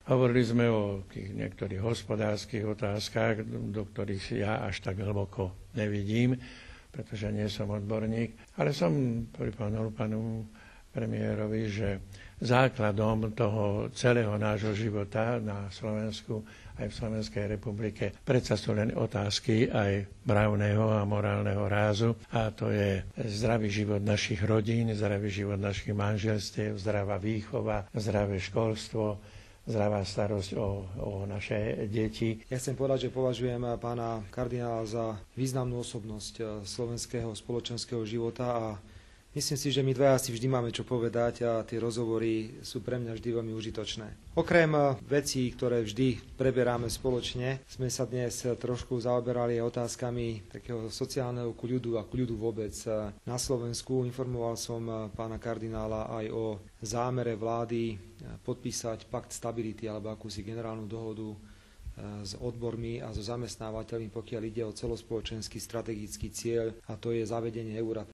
Hovorili sme o tých niektorých hospodárskych otázkach, do ktorých ja až tak hlboko nevidím, pretože nie som odborník, ale som pripomenul panu premiérovi, že základom toho celého nášho života na Slovensku aj v Slovenskej republike predsa sú len otázky aj mravného a morálneho rázu, a to je zdravý život našich rodín, zdravý život našich manželstiev, zdravá výchova, zdravé školstvo, zdravá starosť o naše deti. Ja chcem povedať, že považujem pána kardinála za významnú osobnosť slovenského spoločenského života a myslím si, že my dvaja si vždy máme čo povedať a tie rozhovory sú pre mňa vždy veľmi užitočné. Okrem vecí, ktoré vždy preberáme spoločne, sme sa dnes trošku zaoberali otázkami takého sociálneho kľudu a kľudu vôbec na Slovensku. Informoval som pána kardinála aj o zámere vlády podpísať pakt stability alebo akúsi generálnu dohodu s odbormi a so zamestnávateľmi, pokiaľ ide o celospoločenský strategický cieľ, a to je zavedenie eura